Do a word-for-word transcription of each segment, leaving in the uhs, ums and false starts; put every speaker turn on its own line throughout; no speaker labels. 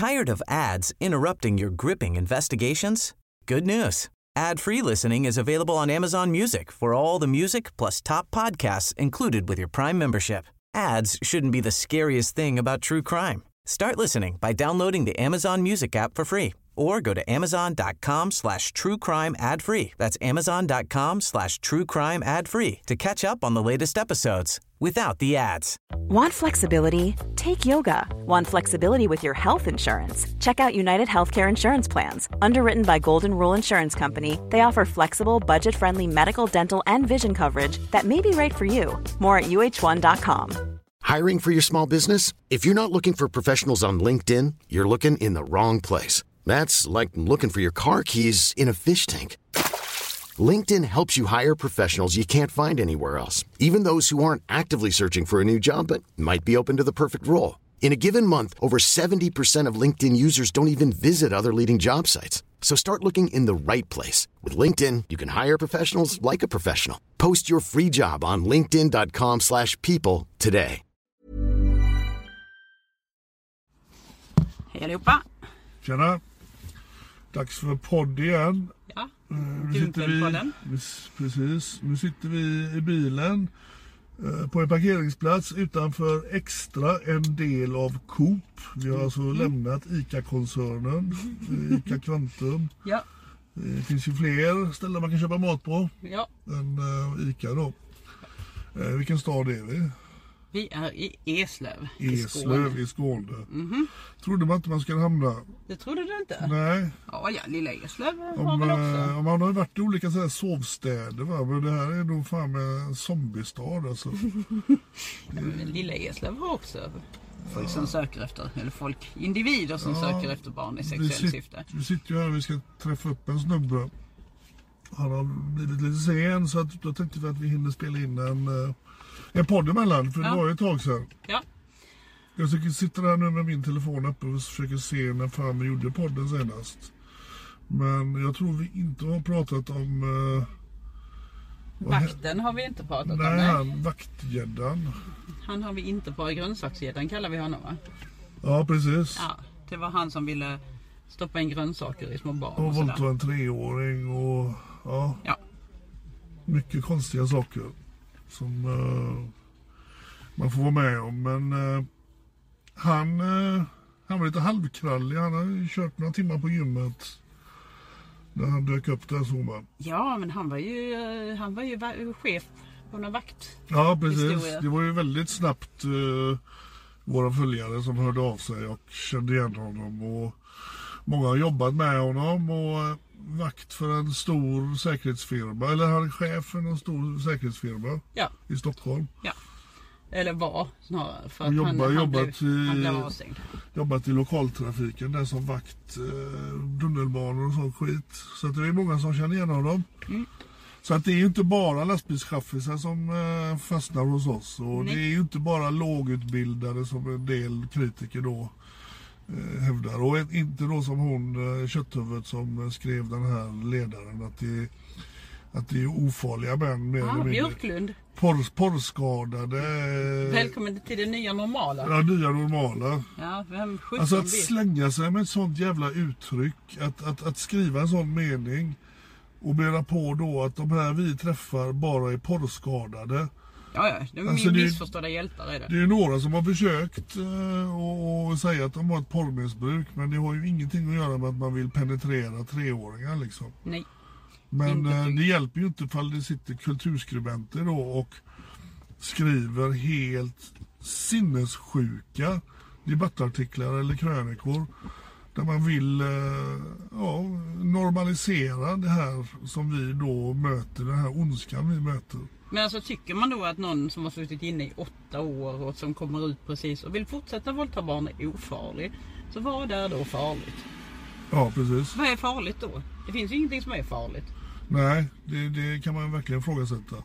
Tired of ads interrupting your gripping investigations? Good news. Ad-free listening is available on Amazon Music for all the music plus top podcasts included with your Prime membership. Ads shouldn't be the scariest thing about true crime. Start listening by downloading the Amazon Music app for free or go to amazon.com slash true crime ad free. That's amazon.com slash true crime ad free to catch up on the latest episodes without the ads.
Want flexibility? Take yoga. Want flexibility with your health insurance? Check out United Healthcare Insurance Plans. Underwritten by Golden Rule Insurance Company, they offer flexible, budget-friendly medical, dental, and vision coverage that may be right for you. More at U H one dot com.
Hiring for your small business? If you're not looking for professionals on LinkedIn, you're looking in the wrong place. That's like looking for your car keys in a fish tank. LinkedIn helps you hire professionals you can't find anywhere else, even those who aren't actively searching for a new job but might be open to the perfect role. In a given month, over seventy percent of LinkedIn users don't even visit other leading job sites. So start looking in the right place. With LinkedIn, you can hire professionals like a professional. Post your free job on linkedin.com slash people today.
Hej allihopa!
Tjena! Dags för podd igen.
Ja,
nu sitter vi, precis, nu sitter vi i bilen eh, på en parkeringsplats utanför Extra, en del av Coop. Vi har alltså mm. lämnat ICA-koncernen, ICA Kvantum.
Ja.
Det finns ju fler ställen man kan köpa mat på
ja.
än uh, ICA då. Eh, vilken stad är vi?
Vi är i Eslöv.
Eslöv i Skåne.
Mm-hmm.
Trodde man inte man skulle hamna.
Det trodde du inte?
Nej.
Ja, ja, lilla Eslöv
om,
har väl också.
Om man har varit i olika så här sovstäder, va? Men det här är nog fan med en zombiestad alltså.
Ja, men lilla Eslöv har också folk som söker efter, eller folk, individer som ja, söker efter barn i sexuellt sit, syfte.
Vi sitter ju här och vi ska träffa upp en snubbe. Han har blivit lite sen så att då tänkte vi att vi hinner spela in en... En podd emellan, för ja. Det var ju ett tag sedan.
Ja.
Jag sitter här nu med min telefon uppe och försöker se när fan vi gjorde podden senast. Men jag tror vi inte har pratat om... Uh,
Vakten har vi inte pratat
nej,
om.
Nej, han vaktgäddan.
Han har vi inte pratat, grönsaksgäddan kallar vi honom, va?
Ja, precis.
Ja, det var han som ville stoppa in grönsaker i små barn.
Och, och
våldta
en treåring och... Ja.
ja.
Mycket konstiga saker som uh, man får vara med om, men uh, han, uh, han var lite halvkrallig. Han har ju kört några timmar på gymmet när han dök upp där, så man.
Ja, men han var ju uh, han var ju va- chef på någon vakt.
Ja, precis. Historia. Det var ju väldigt snabbt uh, våra följare som hörde av sig och kände igen honom, och många har jobbat med honom och uh, vakt för en stor säkerhetsfirma, eller han är chef för en stor säkerhetsfirma
ja.
i Stockholm.
Ja. Eller var snarare, för
att jobba,
han, han,
jobbat,
blev,
i,
han blev avstängd.
Jobbat i lokaltrafiken där som vakt, eh, tunnelbanor och sånt skit. Så att det är många som känner igen honom. Mm. Så att det är ju inte bara lastbilschaffisar som eh, fastnar hos oss. Och nej. Det är ju inte bara lågutbildade som en del kritiker då eh, hävdar. Och inte då som hon, eh, kötthuvudet, som skrev den här ledaren att det, att det är ofarliga män mer
ja,
eller mindre.
Björklund.
Porr, porrskadade.
Välkommen till det nya normala.
Ja, nya normala.
Ja, vem
alltså att
vet.
slänga sig med ett sånt jävla uttryck. Att, att, att skriva en sån mening och mena på då att de här vi träffar bara är porrskadade.
Ja, ja. De är alltså missförstådda hjältar är det.
Det är några som har försökt uh, och, och säga att de har ett porrmissbruk. Men det har ju ingenting att göra med att man vill penetrera treåringar liksom. Nej. Men uh, det hjälper ju inte ifall det sitter kulturskribenter då och skriver helt sinnessjuka debattartiklar eller krönikor där man vill uh, ja, normalisera det här som vi då möter, den här ondskan vi möter.
Men alltså tycker man då att någon som har suttit inne i åtta år och som kommer ut precis och vill fortsätta våldta barn är ofarlig, så vad är då farligt?
Ja, precis.
Vad är farligt då? Det finns ju ingenting som är farligt.
Nej, det, det kan man verkligen ifrågasätta.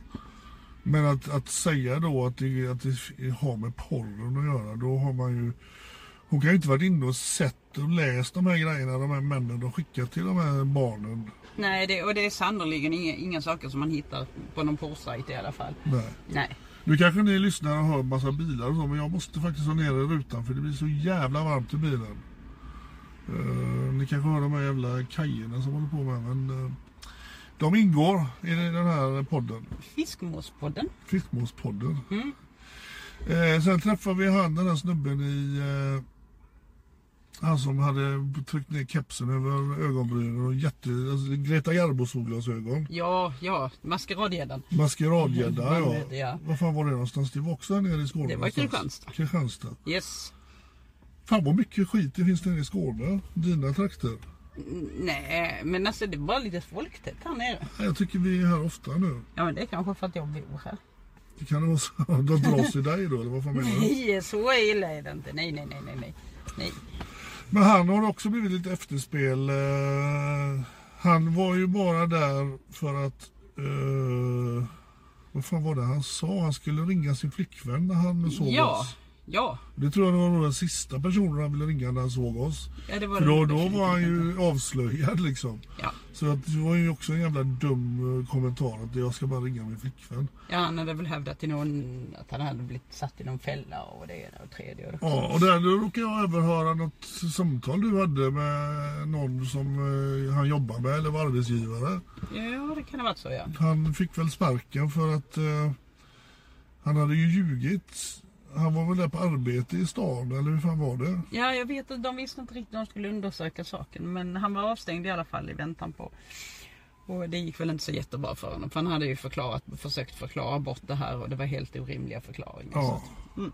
Men att, att säga då att det, att det har med porren att göra, då har man ju... Hon kan ju inte varit inne och sett och läst de här grejerna, de här männen de skickar till de här barnen.
Nej, det, och det är sannoliken inga, inga saker som man hittar på någon porrsajt i alla fall.
Nej.
Nej.
Nu kanske ni lyssnar och hör en massa bilar och så, men jag måste faktiskt ha ner i rutan för det blir så jävla varmt i bilen. Uh, ni kanske hör de här jävla kajerna som håller på med, men uh, de ingår i den här podden.
Fiskmåspodden.
Fiskmåspodden.
Mm.
Uh, sen träffade vi han, den här snubben i... Uh, han som hade tryckt ner kepsen över ögonbrynen och jätte... Alltså, Greta Garbo-solglasögon.
Ja, ja. Maskeradgäddan.
Maskeradgädda,
Mm,
ja.
ja.
Vad fan var det någonstans? Det var också här nere i Skåne.
Det var Kristianstad.
Kristianstad.
Yes.
Fan vad mycket skit det finns nere i Skåne. Dina trakter.
Mm, nej, men alltså det var lite folktätt här nere.
Jag tycker vi är här ofta nu.
Ja, men det är kanske för att jag bor här.
Det kan det vara så. De dras i dig då, eller vad fan menar du?
Nej, så illa är det inte. Nej, nej, nej, nej, nej. nej.
Men han har också blivit lite efterspel. Uh, han var ju bara där för att... Uh, vad fan var det han sa? Han skulle ringa sin flickvän när han såg
ja,
oss.
Ja.
Det tror jag det var nog den sista personen han ville ringa när han såg oss.
Ja, det var
för då, då var han ju avslöjad liksom.
Ja.
Så att det var ju också en jävla dum kommentar att jag ska bara ringa min flickvän.
Ja, han hade väl hävdat till någon att han hade blivit satt i någon fälla och det ena och tredje. Och det.
Ja, och där då råkade jag överhöra något samtal du hade med någon som eh, han jobbar med eller var arbetsgivare.
Ja, det kan ha varit så, ja.
Han fick väl sparken för att eh, han hade ju ljugit. Han var väl där på arbete i stan, eller hur fan var det?
Ja, jag vet att de visste inte riktigt att de skulle undersöka saken. Men han var avstängd i alla fall i väntan på. Och det gick väl inte så jättebra för honom. För han hade ju förklarat, försökt förklara bort det här. Och det var helt orimliga förklaringar.
Ja.
Så att, mm.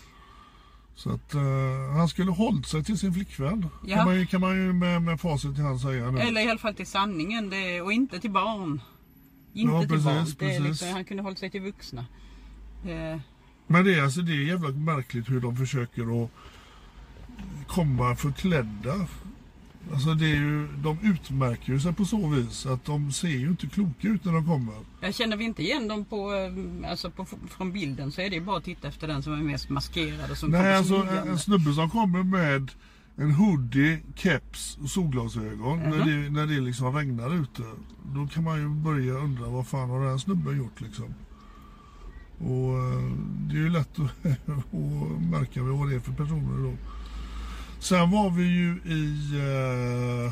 så att uh, han skulle hållit sig till sin flickvän.
Ja.
Kan, man ju, kan man ju med, med facit till han säga nu.
Eller i alla fall till sanningen. Det, och inte till barn. Inte
Ja,
till
precis,
barn. Det är
precis.
liksom, han kunde hållit sig till vuxna. Eh.
Men det är, alltså, det är jävla märkligt hur de försöker att komma förklädda. Alltså det är ju, de utmärker ju sig på så vis att de ser ju inte kloka ut när de kommer.
Jag känner vi inte igen dem på, alltså på, från bilden så är det bara att titta efter den som är mest maskerad. Och som
Nej, alltså en, en snubbe som kommer med en hoodie, keps och solglasögon mm-hmm. när, det, när det liksom regnar ute. Då kan man ju börja undra vad fan har den här snubben gjort liksom. Och det är ju lätt att, att märka vad det är för personer då. Sen var vi ju i eh,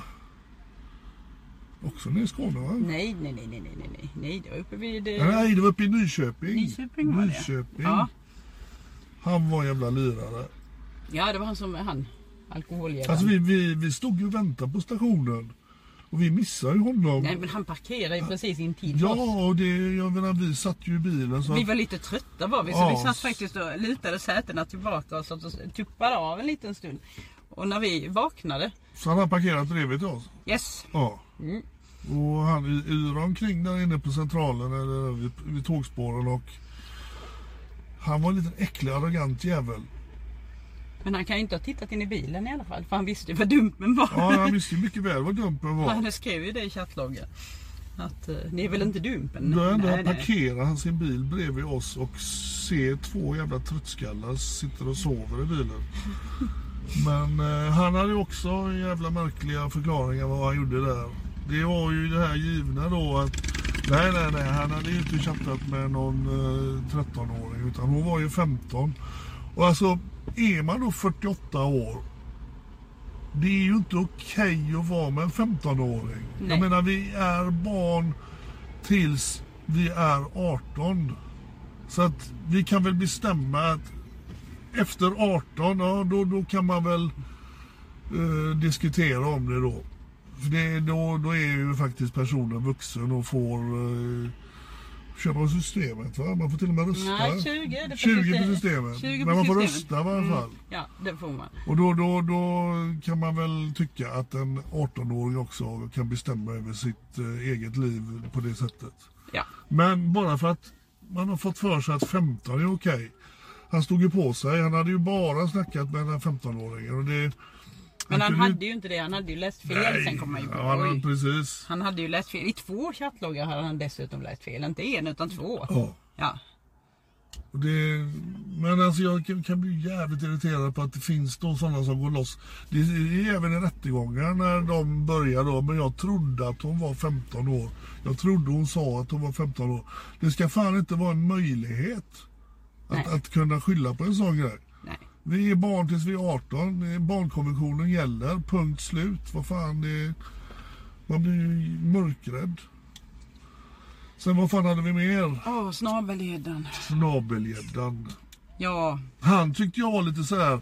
också nere i Skåne, va?
Nej, nej, nej, nej, nej, nej, nej, det var uppe vid...
Eh... Nej, det var uppe i Nyköping.
Nyköping var det.
Nyköping.
Ja.
Han var en jävla lirare.
Ja, det var han som, han, alkoholgäddan.
Alltså vi, vi, vi stod ju och väntade på stationen. Och vi missade ju honom.
Nej, men han parkerade ju precis in till
ja,
oss.
Ja, och det, jag menar, vi satt ju i bilen. Så
vi
att...
var lite trötta var vi, så
ja.
vi satt faktiskt och lutade sätena tillbaka och, så och tuppade av en liten stund. Och när vi vaknade...
Så han har parkerat bredvid till oss?
Yes.
Ja.
Mm.
Och han yr omkring där inne på centralen eller vid, vid tågspåren och han var en liten äcklig, arrogant jävel.
Men han kan ju inte ha tittat in i bilen i alla fall, för han visste ju vad dumpen var.
Ja, han visste ju mycket väl vad dumpen var.
Han skrev ju det i chattloggen. Att uh, ni är väl inte dumpen?
Då ändå
nej,
parkerar nej. han sin bil bredvid oss och ser två jävla tröttskallar sitter och sover i bilen. Men eh, han hade ju också jävla märkliga förklaringar vad han gjorde där. Det var ju det här givna då att nej, nej, nej, han hade ju inte chattat med någon eh, tretton-åring utan hon var ju femton. Och alltså, är man då fyrtioåtta år, det är ju inte okej att vara med en femton-åring. Nej. Jag menar, vi är barn tills vi är arton. Så att vi kan väl bestämma att efter arton, ja, då, då kan man väl eh, diskutera om det då. För det, då, då är ju faktiskt personen vuxen och får eh, köpa på systemet, va? Man får till och med rösta.
Nej, tjugo, det
tjugo på systemet.
tjugo
Men man får
systemet.
rösta i alla fall. Mm.
Ja, det får man.
Och då, då, då kan man väl tycka att en arton-åring också kan bestämma över sitt eh, eget liv på det sättet.
Ja.
Men bara för att man har fått för sig att femton är okej. Han stod ju på sig. Han hade ju bara snackat med den femton-åringen. Och det,
men han,
han
hade ju inte det. Han hade ju läst fel. Nej, sen kom han ju på.
Ja, han, precis.
Han hade ju läst fel. I två chattloggar hade han dessutom läst fel. Inte en utan två.
Ja.
Ja.
Och det, men alltså jag kan, kan bli jävligt irriterad på att det finns då sådana som går loss. Det är även i rättegångar när de börjar då. Men jag trodde att hon var femton år. Jag trodde hon sa att hon var femton år. Det ska fan inte vara en möjlighet att, att kunna skylla på en sån grej.
Nej.
Vi är barn tills vi är arton. Barnkonventionen gäller. Punkt slut. Vad fan det är... Man blir ju mörkrädd. Sen vad fan hade vi mer?
Åh, oh, snabelgäddan.
Snabelgäddan.
Ja.
Han tyckte jag var lite så här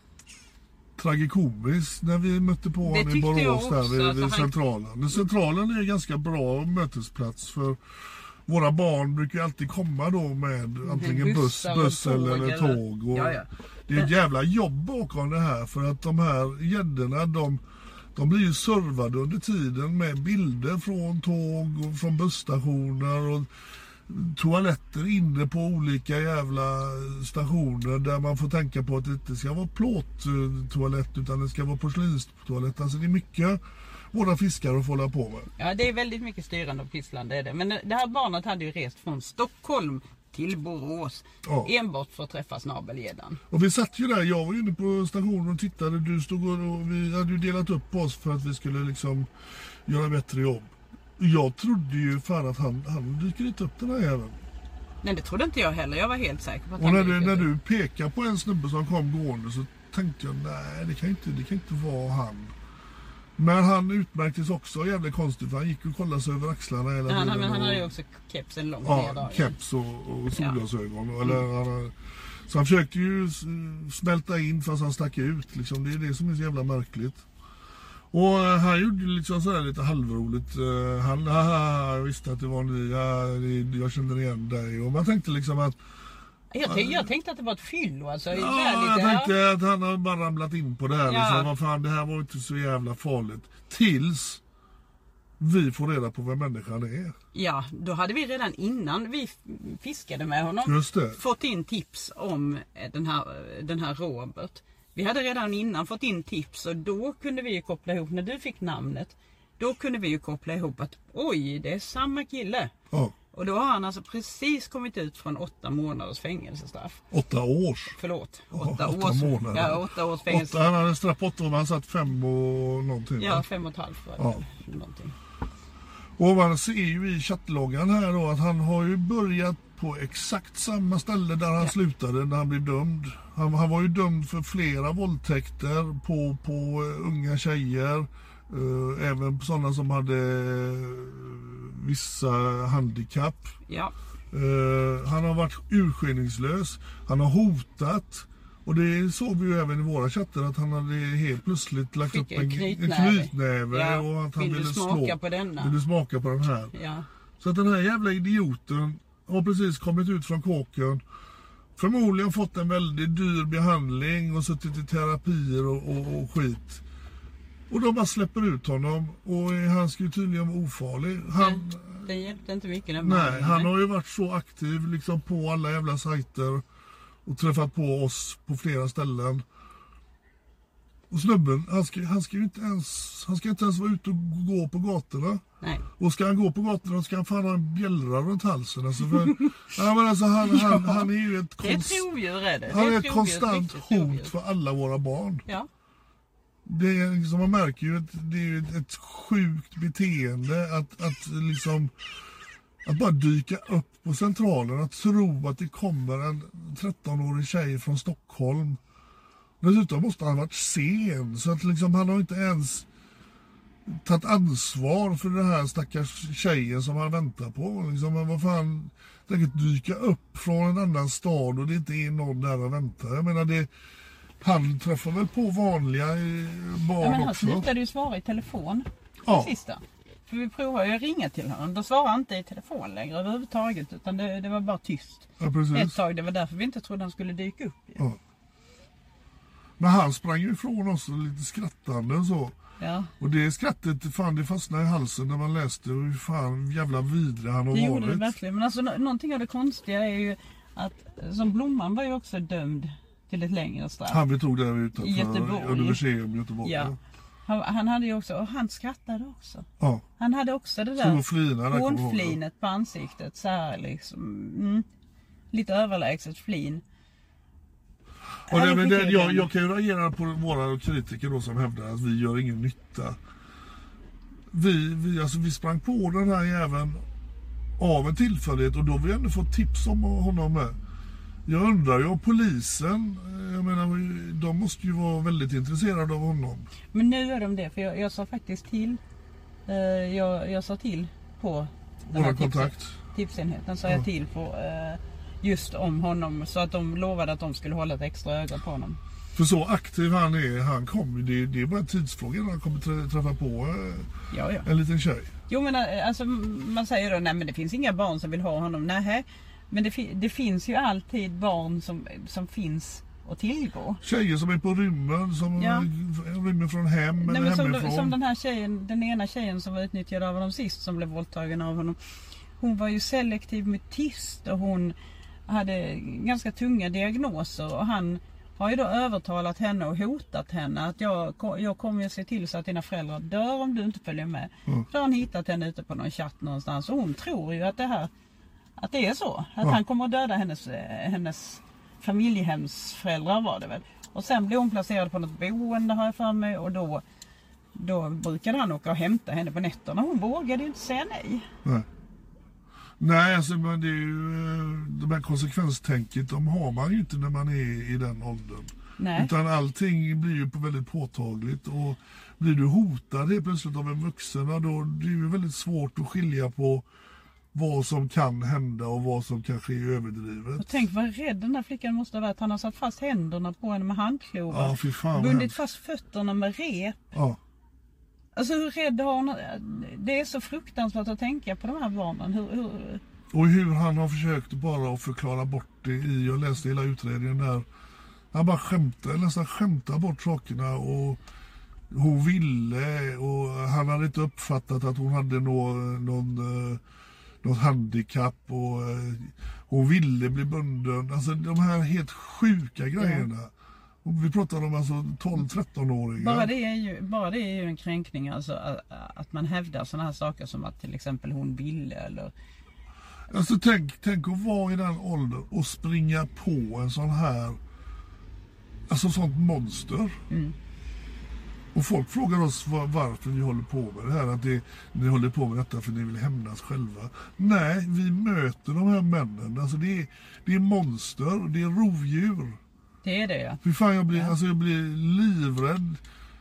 tragikomisk när vi mötte på honom i Borås där vid, vid alltså centralen. Han... Den centralen är en ganska bra mötesplats för våra barn brukar alltid komma då med antingen buss, buss eller, eller tåg. Och ja, ja. Det är ett jävla jobb bakom det här för att de här gäddorna de De blir ju servade under tiden med bilder från tåg och från busstationer och toaletter inne på olika jävla stationer där man får tänka på att det inte ska vara plåttoalett utan det ska vara porslinstoalett. Alltså det är mycket våra fiskare att få hålla på med.
Ja, det är väldigt mycket styrande och pisslande är det. Men det här barnet hade ju rest från Stockholm till Borås. Ja. Enbart för att träffa snabelgäddan.
Och vi satt ju där, jag var ju inne på stationen och tittade. Du stod och vi hade ju delat upp oss för att vi skulle liksom göra bättre jobb. Jag trodde ju fan att han, han dyker inte upp den här jäveln.
Nej, det trodde inte jag heller. Jag var helt säker på att
och
han
när, du, när du pekade på en snubbe som kom gående så tänkte jag, nej det kan inte, det kan inte vara han. Men han utmärktes också jävligt konstigt för han gick och kollade sig över axlarna hela
han,
tiden.
Men han
och,
hade ju också kepsen långt
ja,
ner dagen.
keps och, och solglasögon.
Ja.
Eller, han, så han försökte ju smälta in fast han stack ut. Liksom. Det är det som är så jävla märkligt. Och han gjorde liksom sådär lite halvroligt. Han, haha, jag visste att det var ni. Ja, jag kände igen dig. Och man tänkte liksom att
Jag tänkte, jag tänkte att det var ett fyllo. Alltså,
ja,
lite,
jag tänkte
ja.
att han har bara ramlat in på det här.
Ja.
Liksom. Vad fan, det här var inte så jävla farligt. Tills vi får reda på vem människan är.
Ja, då hade vi redan innan vi fiskade med honom fått in tips om den här, den här Robert. Vi hade redan innan fått in tips och då kunde vi ju koppla ihop, när du fick namnet, då kunde vi ju koppla ihop att oj, det är samma kille.
Ja.
Och då har han alltså precis kommit ut från åtta månaders fängelsestraff.
Åtta års?
Förlåt. Åtta,
ja, åtta
års,
månader.
Ja, åtta års fängelse.
Åtta, han hade straff på åtta år, han satt fem och någonting.
Ja, fem och ett halvt var det.
Ja.
Någonting.
Och man ser ju i chattloggan här då att han har ju börjat på exakt samma ställe där han ja. slutade när han blev dömd. Han, han var ju dömd för flera våldtäkter på, på uh, unga tjejer. Uh, även på sådana som hade uh, vissa handikapp.
Ja.
Uh, han har varit urskillningslös. Han har hotat. Och det såg vi ju även i våra chatter att han hade helt plötsligt lagt Fick upp en knytnäve, en knytnäve
ja.
och att han
vill
ville
du smaka
slå.
på denna?
Vill du smaka på den här?
Ja.
Så att den här jävla idioten har precis kommit ut från kåken. Förmodligen fått en väldigt dyr behandling och suttit i terapier och, och, och skit. Och de bara släpper ut honom och han ska ju tydligen vara ofarlig. Han,
det hjälpte inte mycket. Den
nej, han har ju varit så aktiv liksom på alla jävla sajter och träffat på oss på flera ställen. Och snubben, han ska, han ska ju inte ens, han ska inte ens vara ute och gå på gatorna.
Nej.
Och ska han gå på gatorna ska han fan ha en bjällra runt halsen. Alltså för, ja, men alltså han, han, han är ju ett, konst,
ett rovdjur är det.
Han är
det är
ett,
ett
konstant hot för alla våra barn.
Ja.
Det är liksom, man märker ju att det är ett, ett sjukt beteende att, att liksom att bara dyka upp på centralen, att tro att det kommer en trettonårig tjej från Stockholm. Dessutom måste han ha varit sen så att liksom han har inte ens tagit ansvar för den här stackars tjejen som han väntar på. Liksom, vad fan, tänker dyka upp från en annan stad och det inte är någon där och väntar. Jag menar det, han träffar väl på vanliga barn
ja, men han
också.
Han slutade ju svara i telefon.
Ja.
Det sista. För vi provade ju att ringa till honom. Då svarade han inte i telefon längre överhuvudtaget. Utan det, det var bara tyst.
Ja, precis.
Ett tag. Det var därför vi inte trodde han skulle dyka upp.
Ja. Men han sprang ju ifrån oss lite skrattande och så.
Ja.
Och det skrattet, fan det fastnade i halsen när man läste hur fan jävla vidrig han har
det
varit.
Det gjorde det verkligen. Men alltså någonting av det konstiga är ju att som Blomman var ju också dömd till ett längre straff.
Han vi tog där utanför
Göteborg.
Universium i Göteborg.
Ja. Han, han hade ju också, och han skrattade också.
Ja.
Han hade också det där hånflinet på ansiktet. Så här liksom, mm, lite överlägset flin.
Och det, men det, jag, jag kan ju reagera på våra kritiker då som hävdar att vi gör ingen nytta. Vi, vi, alltså, vi sprang på den här jäveln av en tillfällighet och då har vi ändå fått tips om honom med. Jag undrar ju om polisen, jag menar, de måste ju vara väldigt intresserade av honom.
Men nu är de det, för jag, jag sa faktiskt till, eh, jag, jag sa till på den här
kontakt.
Tips, tipsenheten, sa
ja.
jag till på eh, just om honom, så att de lovade att de skulle hålla ett extra öga på honom.
För så aktiv han är, han kommer, det, det är bara en tidsfråga när han kommer träffa på eh,
ja, ja.
en liten tjej.
Jo, men alltså, man säger då, nej men det finns inga barn som vill ha honom, nej. Men det, det finns ju alltid barn som, som finns att tillgå.
Tjejer som är på rymmen, som
ja.
rymmer från hem
nej,
eller
men som,
hemifrån.
som den här tjejen, den ena tjejen som var utnyttjad av honom sist, som blev våldtagen av honom. Hon var ju selektiv mutist och hon hade ganska tunga diagnoser, och han har ju då övertalat henne och hotat henne att jag, jag kommer att se till så att dina föräldrar dör om du inte följer med. Mm. Så har han hittat henne ute på någon chatt någonstans, och hon tror ju att det här, att det är så. Att ja. han kommer att döda hennes, hennes familjehemsföräldrar var det väl. Och sen blev hon placerad på något boende, har jag för mig, och då, då brukade han åka och hämta henne på nätterna. Hon vågade ju inte säga nej.
Nej. Nej, alltså men det är ju de här konsekvenstänket, de har man ju inte när man är i den åldern. Nej. Utan allting blir ju väldigt påtagligt, och blir du hotad helt plötsligt av en vuxen, då det är ju väldigt svårt att skilja på vad som kan hända och vad som kanske är överdrivet.
Och tänk vad rädd den där flickan måste ha varit. Han har satt fast händerna på henne med handklovar.
Ja, fy fan.
Bundit fast fötterna med rep.
Ja.
Alltså hur rädd har hon? Det är så fruktansvärt att tänka på de här barnen. Hur, hur...
Och hur han har försökt bara att förklara bort det i, jag läste hela utredningen där. Han bara skämtar, nästan skämtar bort sakerna, och hon ville, och han hade inte uppfattat att hon hade någon, någon, något handikapp, och hon ville bli bunden. Alltså de här helt sjuka grejerna. Ja. Och vi pratar om alltså tolv-tretton-åringar.
Bara det är ju, bara det är ju en kränkning, alltså att, att man hävdar sådana här saker som att till exempel hon ville eller...
Alltså tänk, tänk att vara i den åldern och springa på en sån här, alltså sånt monster. Mm. Och folk frågar oss var, varför vi håller på med det här, att det, ni håller på med detta för ni vill hämnas själva. Nej, vi möter de här männen, alltså det är, det är monster, det är rovdjur.
Det är det, ja.
Fy fan, jag blir,
ja.
alltså jag blir livrädd.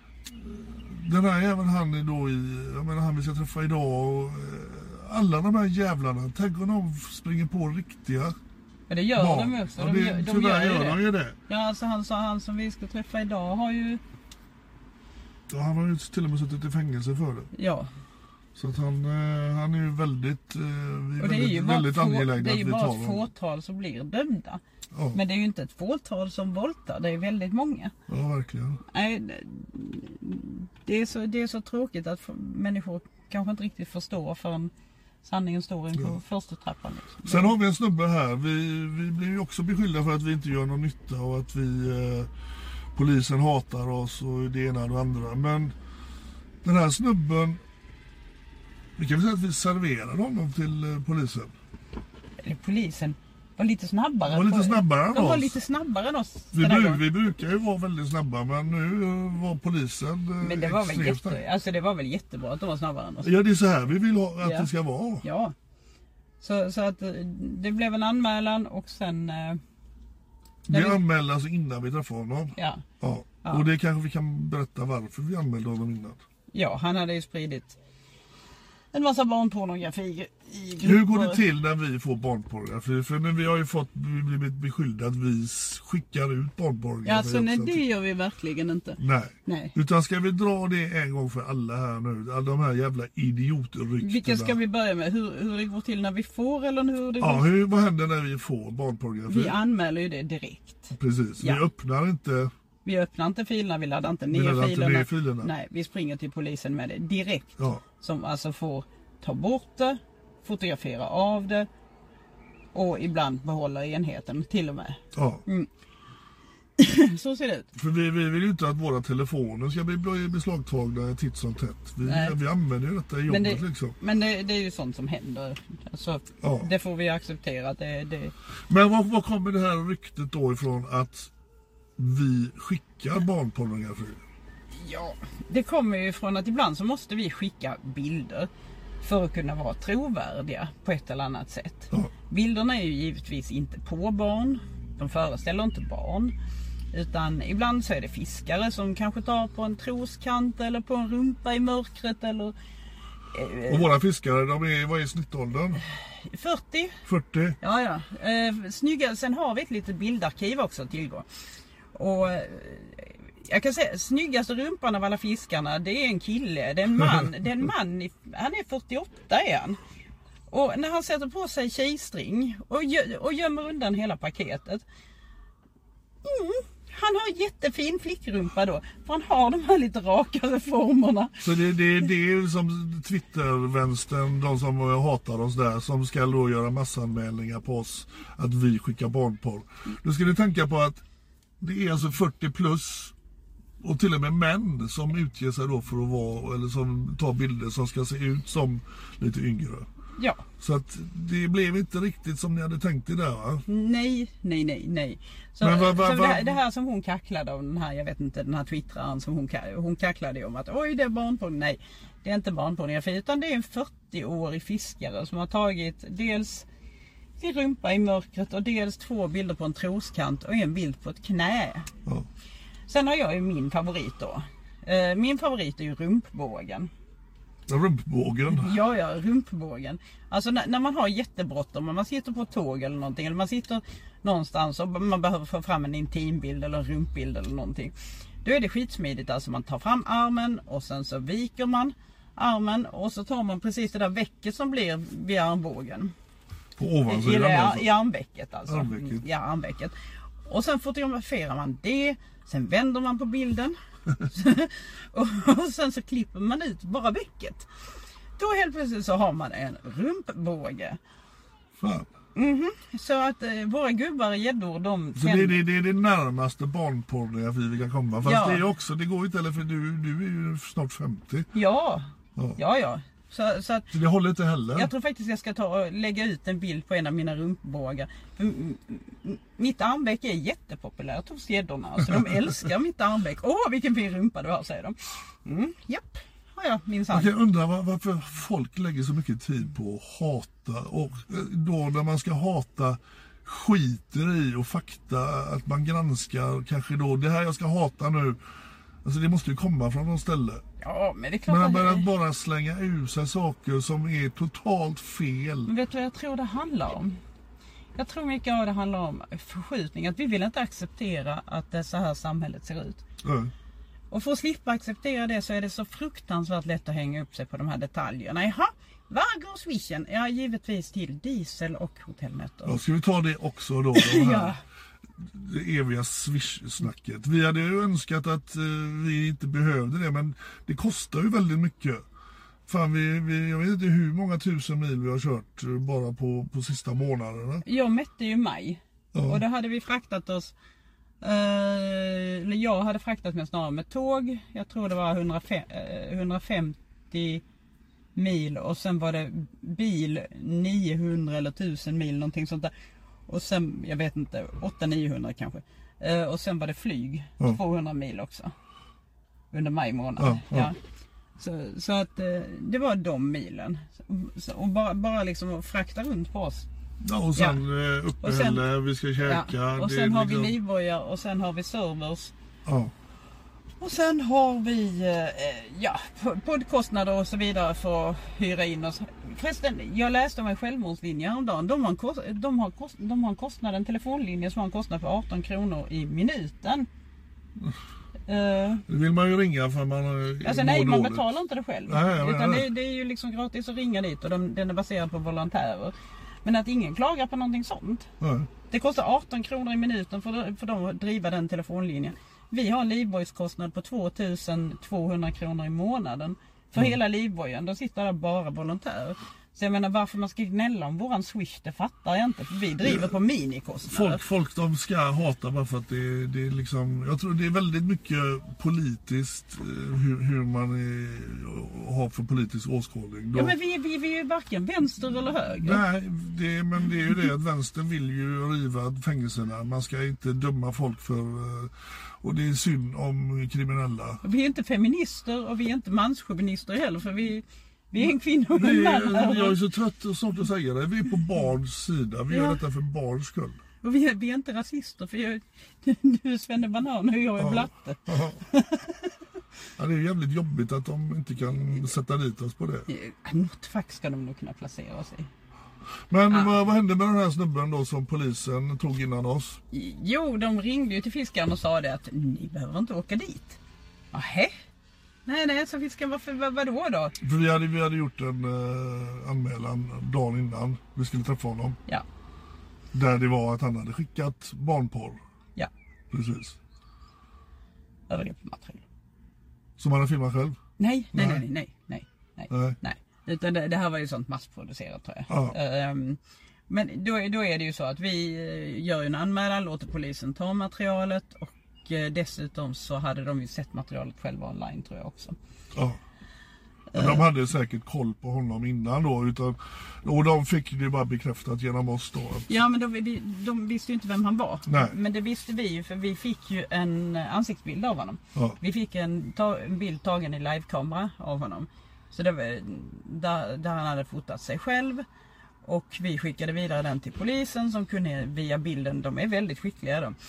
Den här även han är då i, jag menar han vi ska träffa idag, och alla de här jävlarna, tänk om de springer på riktiga.
Ja, det gör
barn.
de också.
Ja, det,
de, de
tyvärr
gör,
gör
det.
de ju det.
Ja, alltså han sa, han som vi ska träffa idag har ju...
Ja, han har ju till och med suttit i fängelse för det.
Ja.
Så att han, han är ju väldigt, vi är
och det är
väldigt,
ju
väldigt angelägna
att vi tar honom. Det är ju bara ett
honom.
fåtal som blir dömda.
Ja.
Men det är ju inte ett fåtal som våldtar, det är väldigt många.
Ja, verkligen.
Nej, det är så, det är så tråkigt att människor kanske inte riktigt förstår förrän sanningen står inför ja. första trappan. Liksom.
Sen har vi en snubbe här, vi, vi blir ju också beskyllda för att vi inte gör någon nytta, och att vi, eh, polisen hatar oss och det ena och det andra. Men den här snubben, vi kan väl säga att vi serverar honom till eh, polisen.
Eller polisen var lite snabbare.
Var lite snabbare än
de
oss.
var lite snabbare än oss.
Vi, bru- vi brukar ju vara väldigt snabba, men nu var polisen
Men det var, väl jätte, alltså det var väl jättebra att de var snabbare än oss.
Ja, det är så här vi vill ha att ja. det ska vara.
Ja. Så, så att det blev en anmälan, och sen... Eh,
vi vi... anmälde alltså innan vi träffade honom.
Ja.
ja.
ja.
Och det kanske vi kan berätta varför vi anmälde honom innan.
Ja, han hade ju spridit en massa barnpornografi i grupper.
Hur går det till när vi får barnpornografi? För när vi har ju fått blivit beskyllda att vi skickar ut barnpornografi.
Ja, alltså nej, det gör vi verkligen inte.
Nej.
nej.
Utan ska vi dra det en gång för alla här nu? Alla de här jävla idiotryktena.
Vilka ska vi börja med? Hur, hur det går till när vi får, eller hur det går?
Ja, hur, vad händer när vi får barnpornografi?
Vi anmäler ju det direkt.
Precis, ja. vi öppnar inte...
Vi öppnar inte filerna, vi laddar inte ner,
vi laddar
filerna.
inte ner filerna.
Nej, vi springer till polisen med det direkt.
Ja.
Som alltså får ta bort det, fotografera av det och ibland behålla enheten till och med.
Ja.
Mm. Så ser det ut.
För vi, vi vill ju inte att våra telefoner ska bli beslagtagna titt som tätt. Vi, vi använder ju detta i jobbet.
Men det,
liksom.
Men det, det är ju sånt som händer. Alltså, ja. Det får vi acceptera. Det, det...
Men var, var kommer det här ryktet då ifrån att vi skickar barnpornografi?
Ja, det kommer ju från att ibland så måste vi skicka bilder för att kunna vara trovärdiga på ett eller annat sätt. Ja. Bilderna är ju givetvis inte på barn. de föreställer inte barn. Utan ibland så är det fiskare som kanske tar på en troskant eller på en rumpa i mörkret eller...
Eh, och våra fiskare, de är, vad är snittåldern?
fyrtio.
fyrtio?
Ja, ja. Eh, snygga, sen har vi ett litet bildarkiv också att tillgå. Och eh, jag kan säga, snyggaste rumpan av alla fiskarna, det är en kille, det är en man. Det är en man, han är fyrtioåtta är han. Och när han sätter på sig tjejstring och, gö- och gömmer undan hela paketet. Mm. Han har jättefin flickrumpa då. För han har de här lite rakare formerna.
Så det, det, det är som Twitter-vänstern, de som hatar oss där, som ska då göra massanmälningar på oss att vi skickar barnporr. Då ska ni tänka på att det är alltså fyrtio plus och till och med män som utger sig då för att vara, eller som tar bilder som ska se ut som lite yngre.
Ja.
Så att det blev inte riktigt som ni hade tänkt det där, va?
Nej, nej, nej, nej. Så,
Men va, va,
så
va,
det, här, det här som hon kacklade om, den här, jag vet inte, den här twittraren som hon, hon kacklade om att oj, det är barnporr. Nej, det är inte barnpornografi, utan det är en fyrtio-årig fiskare som har tagit dels sin rumpa i mörkret och dels två bilder på en troskant och en bild på ett knä.
Ja.
Sen har jag ju min favorit då. Min favorit är ju rumpbågen.
Rumpbågen?
Ja, ja, rumpbågen. Alltså när, när man har jättebråttom, om man sitter på ett tåg eller någonting, eller man sitter någonstans och man behöver få fram en intimbild eller en rumpbild eller någonting. Då är det skitsmidigt, alltså man tar fram armen och sen så viker man armen och så tar man precis det där väcket som blir vid armbågen.
På ovansidan
I,
alltså?
I armvecket alltså.
Armvecket.
Ja, armvecket. Och sen fotograferar man det, sen vänder man på bilden. Och sen så klipper man ut bara väcket. Då helt plötsligt så har man en rumpbåge.
Fan.
Mm-hmm. Så att eh, våra gubbar i gäddor, de...
Så det, det, det är det närmaste barnpornografi vi kan komma. Fast
ja.
det är också, det går inte heller för du, du är ju snart femtio.
Ja, ja, ja. ja. Så, så, att,
så det håller inte heller.
Jag tror faktiskt jag ska ta och lägga ut en bild på en av mina rumpbågar. Mitt armveck är jättepopulärt hos gäddorna. Alltså de älskar mitt armveck. Åh, vilken fin rumpa du har, säger de. Mm, japp, har jag minsann.
Jag undrar var, varför folk lägger så mycket tid på att hata. Och då när man ska hata skiter i och fakta, att man granskar kanske då, det här jag ska hata nu. Alltså det måste ju komma från någon ställe.
Ja, men det är klart.
Men
att
att bara slänga ur sig saker som är totalt fel.
Men vet du vad jag tror det handlar om? Jag tror mycket av det handlar om förskjutning. Att vi vill inte acceptera att det så här samhället ser ut.
Mm.
Och för att slippa acceptera det så är det så fruktansvärt lätt att hänga upp sig på de här detaljerna. Jaha, var går swishen? Ja, givetvis till diesel och hotellnötter.
Ja, ska vi ta det också då? Det här.
Ja.
Det eviga swish-snacket. Vi hade ju önskat att uh, vi inte behövde det, men det kostar ju väldigt mycket. Fan, vi, vi, jag vet inte hur många tusen mil vi har kört uh, bara på, på sista månaderna.
Jag mätte ju maj.
Ja.
Och då hade vi fraktat oss, uh, eller jag hade fraktat mig snarare med tåg. Jag tror det var hundrafemtio mil och sen var det bil niohundra eller tusen mil, någonting sånt där. Och sen, jag vet inte, åtta till niohundra kanske. Uh, och sen var det flyg, ja. tvåhundra mil också. Under maj månad. Ja, ja. Ja. Så, så att uh, det var de milen. Så, och bara, bara liksom frakta runt på oss.
Ja, och sen ja. uppehälle, vi ska käka.
Ja. Och sen har liksom... vi livbojar och sen har vi servers.
Ja.
Och sen har vi eh, ja, poddkostnader och så vidare för att hyra in oss. Förresten, jag läste om en självmordslinje häromdagen. De har en, kost, de har kost, de har en kostnad, en telefonlinje som har en kostnad på arton kronor i minuten. Uh,
det vill man ju ringa för man
alltså nej, man dåligt. Betalar inte det själv.
Nej, nej,
utan
nej.
Det, det är ju liksom gratis att ringa dit och de, den är baserad på volontärer. Men att ingen klagar på någonting sånt.
Nej.
Det kostar arton kronor i minuten för, för dem att driva den telefonlinjen. Vi har en livbojskostnad på tvåtusen tvåhundra kronor i månaden. För mm. hela livbojen, då sitter där bara volontärer. Så jag menar, varför man ska gnälla om våran swish, det fattar jag inte. För vi driver ja. på minikostnader.
Folk, folk de ska hata bara för att det, det är liksom... Jag tror det är väldigt mycket politiskt hur, hur man är, har för politisk åskådning. Då,
ja, men vi, vi, vi är ju varken vänster eller höger.
Nej, det, men det är ju det att vänstern vill ju riva fängelserna. Man ska inte döma folk för... Och det är synd om kriminella.
Vi är inte feminister och vi är inte manschauvinister heller, för vi... Vi är en kvinna
vi, Jag är så trött och snart att säga det. Vi är på barns sida. Vi ja. gör detta för barns skull.
Och vi är, vi är inte rasister för jag, du är svennebanan och jag är
ja.
blatte.
Ja. Ja, det är jävligt jobbigt att de inte kan sätta dit oss på det.
Något fack ska de nog kunna placera oss i.
Men ah. vad, vad hände med den här snubben då som polisen tog innan oss?
Jo, de ringde ju till fiskaren och sa det att ni behöver inte åka dit. Nähä? Nej, nej, så fiskaren, varför, vad, vad då då?
För vi hade, vi hade gjort en eh, anmälan dagen innan vi skulle träffa honom.
Ja.
Där det var att han hade skickat barnporr.
Ja.
Precis.
Övergreppsmaterial.
Som han hade filmat själv?
Nej, nej, nej, nej, nej, nej, nej.
nej.
nej. Utan det, det här var ju sånt massproducerat tror jag.
Ja.
Um, men då, då är det ju så att vi gör en anmälan, låter polisen ta materialet och uh, dessutom så hade de ju sett materialet själva online tror jag också.
Ja. Men de hade säkert koll på honom innan då utan, och de fick det bara bekräftat genom oss då.
Ja men de, de, de visste ju inte vem han var.
Nej.
Men det visste vi ju för vi fick ju en ansiktsbild av honom.
Ja.
Vi fick en, ta, en bild tagen i livekamera av honom. Så det var där, där han hade fotat sig själv. Och vi skickade vidare den till polisen som kunde via bilden, de är väldigt skickliga de.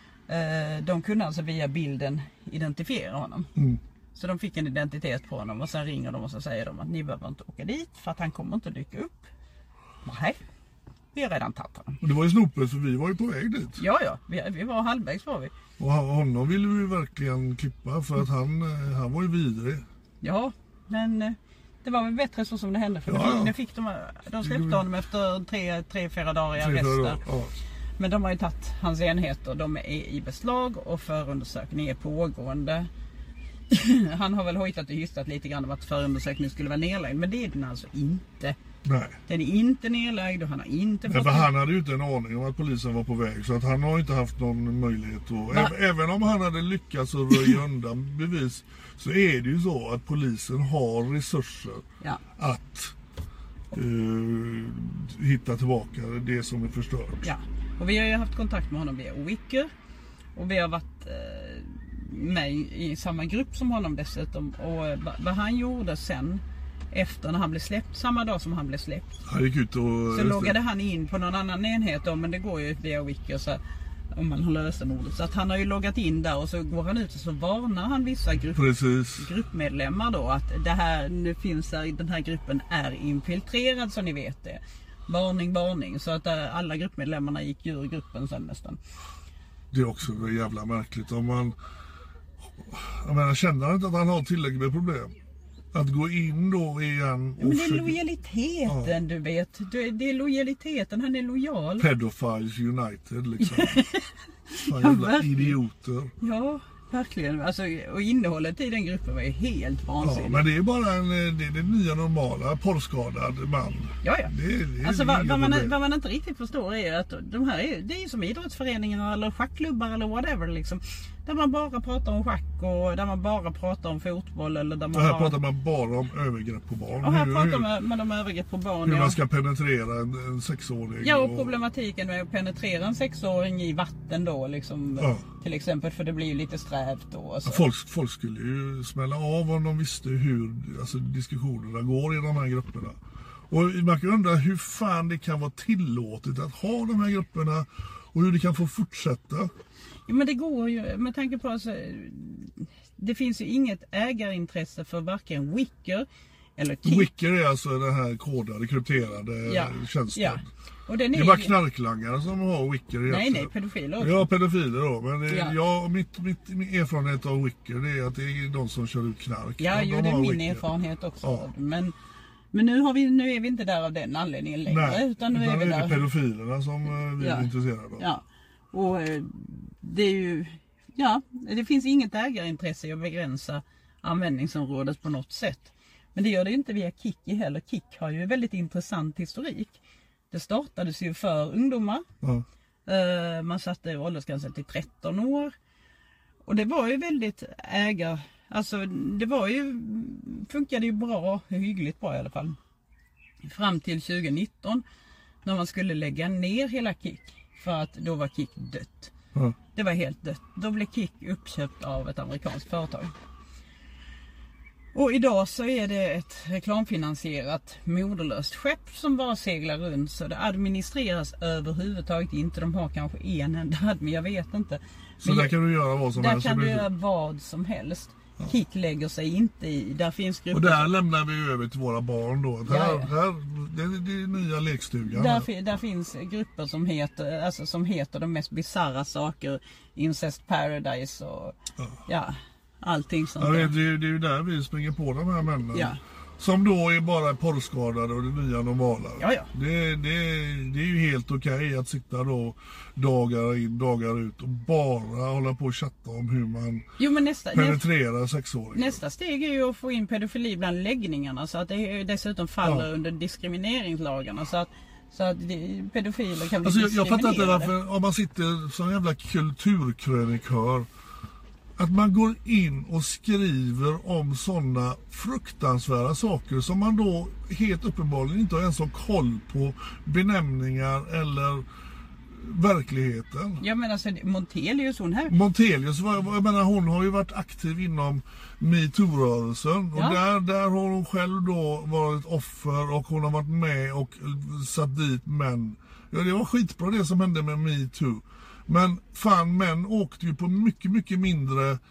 De kunde alltså via bilden identifiera honom.
Mm.
Så de fick en identitet på honom och sen ringer de och så säger de att ni behöver inte åka dit för att han kommer inte dyka upp. Nej, vi har redan tagit honom.
Och det var ju snopet för vi var ju på väg dit.
Ja, ja, vi, vi var halvvägs var vi.
Och honom ville vi verkligen klippa för att han, han var ju vidrig.
Ja, men det var väl bättre så som det hände. För
ja, ja.
Nu fick de, de släppte honom efter tre, tre fyra dagar i
tre,
arrest.
Ja.
Men de har ju tagit hans enheter, de är i beslag och förundersökning är pågående. Han har väl hojtat och gissat lite grann om att förundersökningen skulle vara nedlagd. Men det är den alltså inte.
Nej.
Den är inte nedlagd och han har inte
fått... För han hade ju inte en aning om att polisen var på väg. Så att han har inte haft någon möjlighet att... Även om han hade lyckats att röja undan bevis. Så är det ju så att polisen har resurser
ja.
att uh, hitta tillbaka det som är förstört.
Ja, och vi har ju haft kontakt med honom via Wicker. Och vi har varit... Uh, med i samma grupp som honom dessutom och vad han gjorde sen efter när han blev släppt, samma dag som han blev släppt
han gick ut och
så loggade han in på någon annan enhet då, men det går ju via Wicker så om man har lösenordet så att han har ju loggat in där och så går han ut och så varnar han vissa grupp, gruppmedlemmar då att det här nu finns här, den här gruppen är infiltrerad så ni vet det, varning varning så att alla gruppmedlemmarna gick ur gruppen sen nästan.
Det är också jävla märkligt om man jag menar, känner inte att han har tillräckligt med problem. Att gå in då igen och...
Ja, men det är lojaliteten, ja. Du vet. Det är lojaliteten, han är lojal.
Pedophiles United, liksom. Fan, jävla ja, idioter.
Ja, verkligen. Alltså, och innehållet i den gruppen var ju helt vansinnigt.
Ja, men det är bara en, det är det nya normala, porrskadad man.
Ja, ja.
Det, det
alltså, vad, vad, man, vad man inte riktigt förstår är att de här är, det är som idrottsföreningar eller schackklubbar eller whatever, liksom. Där man bara pratar om schack och där man bara pratar om fotboll eller där man
och här
bara...
pratar man bara om övergrepp på barn.
Och här
hur,
pratar
hur,
man, man om övergrepp på barn.
Hur
ja.
man ska penetrera en, en sexåring.
Ja, och problematiken med att penetrera en sexåring i vatten då liksom. Ja. Till exempel, för det blir ju lite strävt då. Och så.
Ja, folk, folk skulle ju smälla av om de visste hur alltså, diskussionerna går i de här grupperna. Och man kan undra hur fan det kan vara tillåtet att ha de här grupperna och hur det kan få fortsätta.
Ja, men det går ju, med tanke på alltså, det finns ju inget ägarintresse för varken Wicker eller Kik.
Wicker är alltså den här kodade, krypterade
ja.
tjänsten.
Ja. Och den är
det är bara knarklangare som har Wicker.
Nej, nej, pedofiler också.
Ja, pedofiler då. Men det,
ja.
jag, mitt, mitt, min erfarenhet av Wicker det är att det är de som kör ut knark.
Ja,
de,
jo,
de
det är min
Wicker.
erfarenhet också.
Ja.
Men, men nu, har vi, nu är vi inte där av den anledningen längre.
Nej,
utan nu
utan
är vi
är
där.
det pedofilerna som vi
ja.
är intresserade av.
Ja, och det är ju... Ja, det finns inget ägarintresse i att begränsa användningsområdet på något sätt. Men det gör det inte via Kik heller. Kik har ju väldigt intressant historik. Det startades ju för ungdomar.
Ja.
Man satte åldersgränsen till tretton år. Och det var ju väldigt ägar... Alltså det var ju... Funkade ju bra, hyggligt bra i alla fall. Fram till tjugonitton. När man skulle lägga ner hela Kik. För att då var Kik dött.
Ja.
Det var helt dött. Då blev Kik uppköpt av ett amerikanskt företag. Och idag så är det ett reklamfinansierat moderlöst skepp som bara seglar runt, så det administreras överhuvudtaget inte. De har kanske en enda admin, jag vet inte.
Så men där kan du göra vad som
där
helst?
Där kan du göra vad som helst. Ja. Kick lägger sig inte i. Där finns grupper.
Och där lämnar vi över till våra barn då.
Ja,
här,
ja.
här, det är det nya lekstugan.
Där, där finns grupper som heter, alltså, som heter de mest bizarra saker. Incest Paradise och ja, ja allting sånt.
Ja,
där.
det, det, det är ju där vi springer på de här männen.
Ja.
Som då är bara porrskadade och det nya normala.
Ja, ja.
Det, det, det är ju helt okej att sitta då dagar in, dagar ut och bara hålla på och chatta om hur man
jo, men nästa,
penetrerar
nästa,
sexåringar.
Nästa steg är ju att få in pedofili bland läggningarna så att det dessutom faller
ja.
under diskrimineringslagarna. Så att, så att det, pedofiler kan bli
alltså, jag,
diskriminerade.
jag fattar inte varför, om man sitter som en jävla kulturkrönikör, att man går in och skriver om sådana fruktansvärda saker som man då helt uppenbarligen inte har ens har koll på benämningar eller verkligheten.
Ja, men alltså Montelius, hon här.
Montelius, jag menar, hon har ju varit aktiv inom MeToo-rörelsen och ja. där, där har hon själv då varit offer och hon har varit med och satt dit män. Ja, det var skitbra det som hände med MeToo. Men fan, män åkte ju på mycket, mycket mindre eh,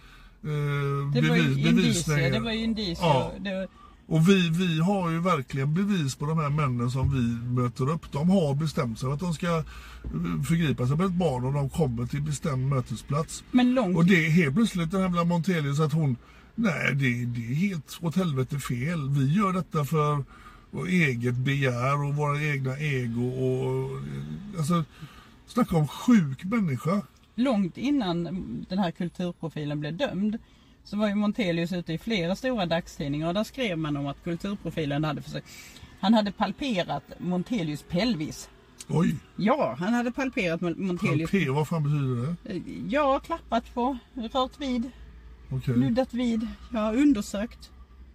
det
bevis,
var ju
bevisningar.
Indicier, det var ju indicier.
Ja.
Det var...
Och vi, vi har ju verkligen bevis på de här männen som vi möter upp. De har bestämt sig att de ska förgripa sig på ett barn och de kommer till bestämd mötesplats.
Men långt...
Och det är helt plötsligt den här jävla Montelius att hon, nej det, det är helt åt helvete fel. Vi gör detta för vår eget begär och våra egna ego och alltså... Snacka om sjuk människa.
Långt innan den här kulturprofilen blev dömd så var ju Montelius ute i flera stora dagstidningar och där skrev man om att kulturprofilen hade försökt. Han hade palperat Montelius pelvis.
Oj.
Ja, han hade palperat Montelius.
Palper, vad fan betyder det?
Ja, klappat på, rört vid,
okay.
nuddat vid, ja, undersökt.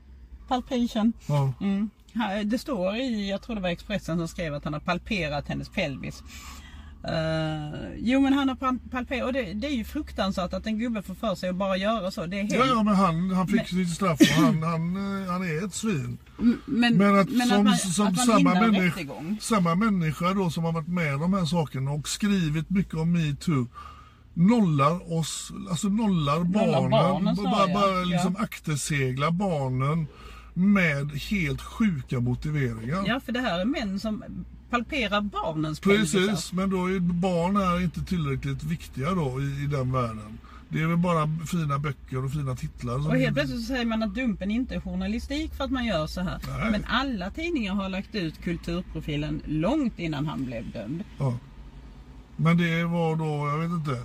Palpation.
Ja.
Mm. Det står i, jag tror det var Expressen som skrev att han har palperat hennes pelvis. Uh, jo men han har palperat och det, det är ju fruktansvärt att en gubbe får för sig att bara göra så. Det är helt...
Ja, ja men han, han fick men... sitt straff och han, han, han är ett svin.
Men,
men att
men
som,
att man,
som
att man
samma, människa, samma människa då som har varit med om de här sakerna och skrivit mycket om MeToo nollar oss, alltså nollar, nollar barnen, barnen så, bara, ja. bara liksom ja. akterseglar barnen med helt sjuka motiveringar.
Ja, för det här är män som palperar barnens
Precis,
pelvisar.
men då är barn är inte tillräckligt viktiga då i, i den världen. Det är väl bara fina böcker och fina titlar. Som
och helt plötsligt så säger man att Dumpen inte är journalistik för att man gör så här. Nej. Men alla tidningar har lagt ut kulturprofilen långt innan han blev dömd.
Ja. Men det var då, jag vet inte.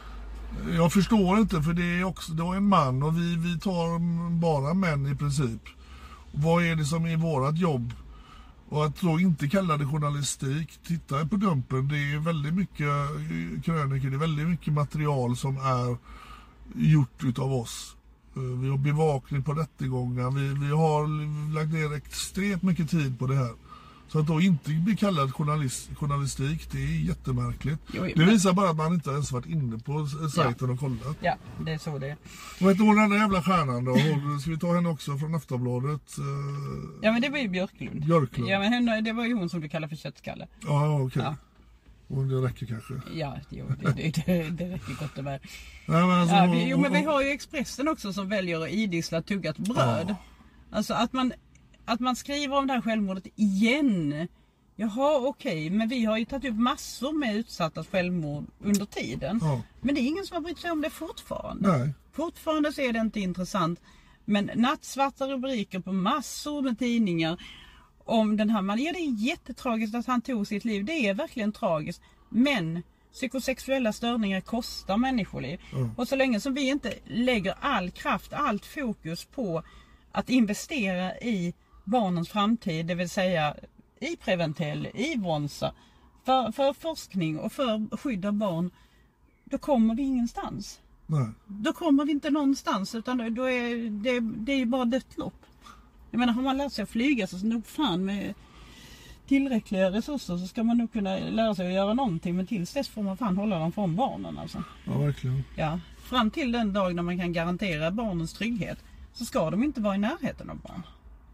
Jag förstår inte för det är också då en man och vi, vi tar bara män i princip. Vad är det som är vårat jobb? Och att då inte kalla det journalistik, titta på Dumpen, det är väldigt mycket krönikor, det är väldigt mycket material som är gjort utav oss. Vi har bevakning på rättegångar, vi, vi har lagt ner extremt mycket tid på det här. Så att då inte bli kallad journalist, journalistik, det är jättemärkligt. Jo, men... Det visar bara att man inte ens varit inne på sajten ja. och kollat.
Ja, det är så det är.
Och vet du vad den där jävla stjärnan då? Ska vi ta henne också från Aftonbladet?
Ja, men det var ju Björklund.
Björklund.
Ja, men hon, det var ju hon som du kallar för köttskalle.
Ja, okej. Okay.
Ja.
Och det räcker kanske.
Ja, det, det, det, det räcker gott och väl.
Nej, men alltså,
ja, vi, jo, men vi har ju Expressen också som väljer att idissla tuggat bröd.
Ja.
Alltså att man... Att man skriver om det här självmordet igen. Jaha, okej. Okay. Men vi har ju tagit upp massor med utsatta självmord under tiden.
Ja.
Men det är ingen som har brytt sig om det fortfarande.
Nej.
Fortfarande så är det inte intressant. Men nattsvarta rubriker på massor med tidningar om den här man. Ja, det är jättetragiskt att han tog sitt liv. Det är verkligen tragiskt. Men psykosexuella störningar kostar människoliv. Ja. Och så länge som vi inte lägger all kraft, allt fokus på att investera i barnens framtid, det vill säga i Preventell, i Vonsa, för, för forskning och för skydd av barn, då kommer vi ingenstans.
Nej.
Då kommer vi inte någonstans, utan då, då är det, det är ju bara dött lopp. Jag menar, har man lärt sig att flyga så nog fan med tillräckliga resurser så ska man nog kunna lära sig att göra någonting, men tills dess får man fan hålla dem från barnen alltså.
Ja, verkligen.
Ja, fram till den dag när man kan garantera barnens trygghet så ska de inte vara i närheten av barn.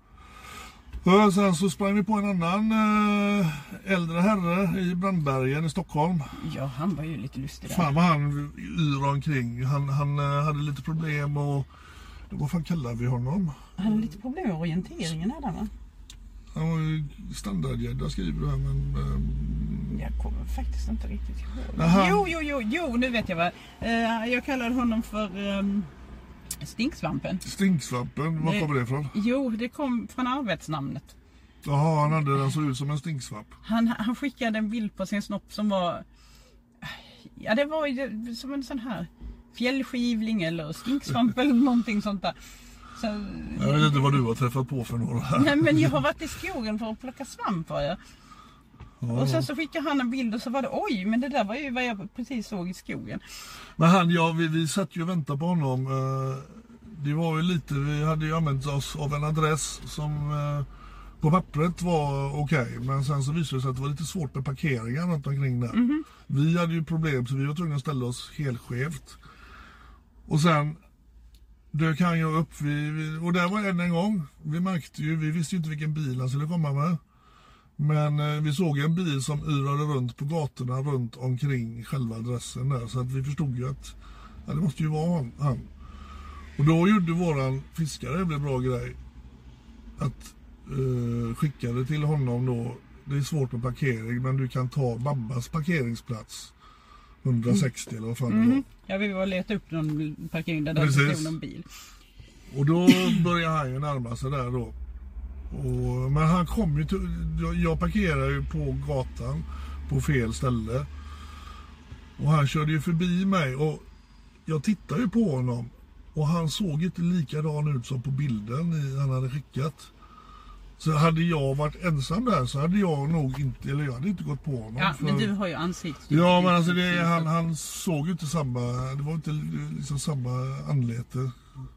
Och sen så sprang vi på en annan äh, äldre herre i Brandbergen i Stockholm.
Ja, han var ju lite lustig där.
Fan vad han yr omkring. Han, han äh, hade lite problem och... Vad fan kallar vi honom?
Han hade lite problem med orienteringen här, va?
Han var ju standardgädda, skriver du här, men... Ähm...
Jag kommer faktiskt inte riktigt ihåg.
Aha.
Jo, jo, jo, jo, nu vet jag vad. Uh, jag kallade honom för um, Stinksvampen.
Stinksvampen, var kommer det ifrån?
Jo, det kom från arbetsnamnet.
Jaha, han hade den så ut som en stinksvamp.
Han, han skickade en bild på sin snopp som var... Ja, det var ju som en sån här fjällskivling eller stinksvamp eller någonting sånt där. Så,
jag vet inte vad du har träffat på för några.
Nej, men jag har varit i skogen för att plocka svamp, var jag. Ja. Och sen så skickade han en bild och så var det, oj, men det där var ju vad jag precis såg i skogen.
Men han, ja, vi, vi satt ju och väntade på honom. Det var ju lite, vi hade ju använt oss av en adress som på pappret var okej. Okay, men sen så visade det sig att det var lite svårt med parkeringar runt omkring där. Mm-hmm. Vi hade ju problem så vi var tvungna att ställa oss helt skevt. Och sen dök han ju upp, vi, vi, och där var en en gång. Vi märkte ju, vi visste ju inte vilken bil han skulle komma med. Men eh, vi såg en bil som yrade runt på gatorna runt omkring själva adressen där. Så att vi förstod ju att ja, det måste ju vara han. han. Och då gjorde våran fiskare en väldigt bra grej. Att eh, skicka det till honom då. Det är svårt med parkering, men du kan ta Babbas parkeringsplats. hundrasextio mm. eller vad fan
mm.
det var.
Ja, vi var leta upp någon parkering där det stod någon bil.
Och då började han ju närma sig där då. Och, men han kom ju till, jag, jag parkerade ju på gatan på fel ställe. Och han körde ju förbi mig och jag tittade ju på honom. Och han såg inte likadan ut som på bilden han hade skickat. Så hade jag varit ensam där så hade jag nog inte, eller jag hade inte gått på honom.
Ja,
för...
men du har ju ansikte.
Ja, men alltså det, han, han såg ju inte samma, det var inte liksom samma anlete.